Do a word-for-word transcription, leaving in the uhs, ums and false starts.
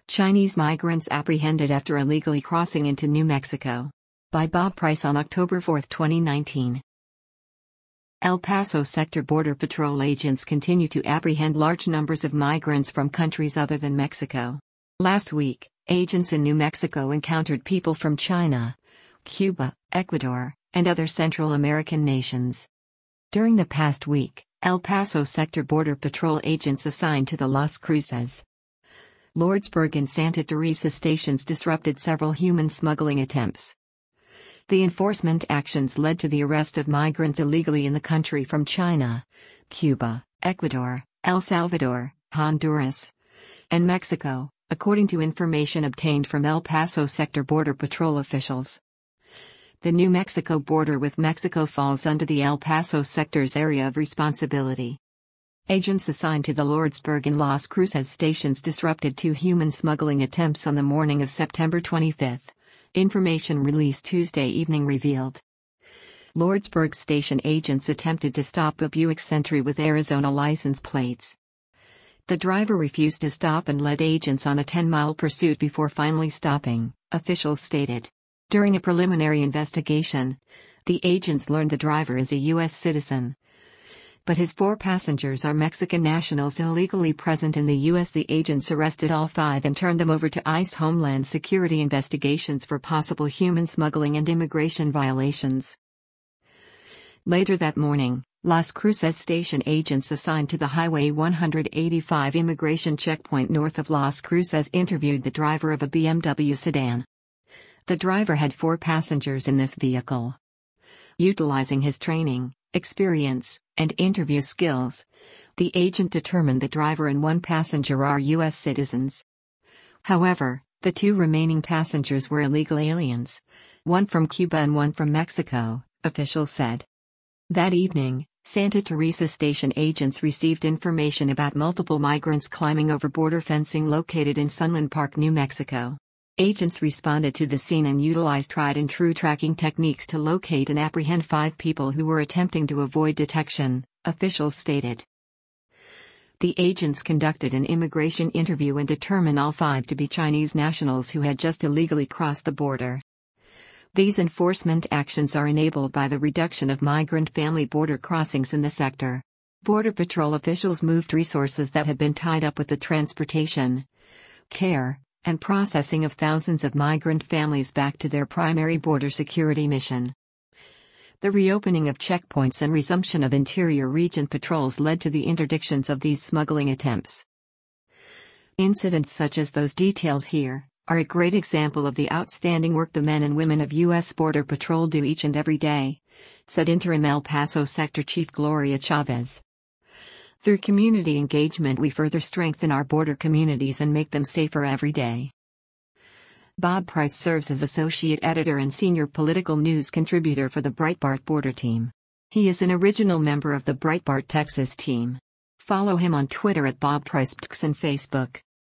Chinese migrants apprehended after illegally crossing into New Mexico. By Bob Price on October fourth, twenty nineteen. El Paso Sector Border Patrol agents continue to apprehend large numbers of migrants from countries other than Mexico. Last week, agents in New Mexico encountered people from China, Cuba, Ecuador, and other Central American nations. During the past week, El Paso Sector Border Patrol agents assigned to the Las Cruces, Lordsburg and Santa Teresa stations disrupted several human smuggling attempts. The enforcement actions led to the arrest of migrants illegally in the country from China, Cuba, Ecuador, El Salvador, Honduras, and Mexico, according to information obtained from El Paso Sector Border Patrol officials. The New Mexico border with Mexico falls under the El Paso sector's area of responsibility. Agents assigned to the Lordsburg and Las Cruces stations disrupted two human smuggling attempts on the morning of September twenty-fifth, information released Tuesday evening revealed. Lordsburg station agents attempted to stop a Buick Century with Arizona license plates. The driver refused to stop and led agents on a ten-mile pursuit before finally stopping, officials stated. During a preliminary investigation, the agents learned the driver is a U S citizen, but his four passengers are Mexican nationals illegally present in the U S The agents arrested all five and turned them over to ICE Homeland Security investigations for possible human smuggling and immigration violations. Later that morning, Las Cruces station agents assigned to the Highway one eighty-five immigration checkpoint north of Las Cruces interviewed the driver of a B M W sedan. The driver had four passengers in this vehicle. Utilizing his training, experience, and interview skills, the agent determined the driver and one passenger are U S citizens. However, the two remaining passengers were illegal aliens, one from Cuba and one from Mexico, officials said. That evening, Santa Teresa station agents received information about multiple migrants climbing over border fencing located in Sunland Park, New Mexico. Agents responded to the scene and utilized tried-and-true tracking techniques to locate and apprehend five people who were attempting to avoid detection, officials stated. The agents conducted an immigration interview and determined all five to be Chinese nationals who had just illegally crossed the border. These enforcement actions are enabled by the reduction of migrant family border crossings in the sector. Border Patrol officials moved resources that had been tied up with the transportation, care, and processing of thousands of migrant families back to their primary border security mission. The reopening of checkpoints and resumption of interior region patrols led to the interdictions of these smuggling attempts. Incidents such as those detailed here are a great example of the outstanding work the men and women of U S Border Patrol do each and every day, said Interim El Paso Sector Chief Gloria Chavez. Through community engagement we further strengthen our border communities and make them safer every day. Bob Price serves as Associate Editor and Senior Political News Contributor for the Breitbart Border Team. He is an original member of the Breitbart Texas team. Follow him on Twitter at Bob Price P T X and Facebook.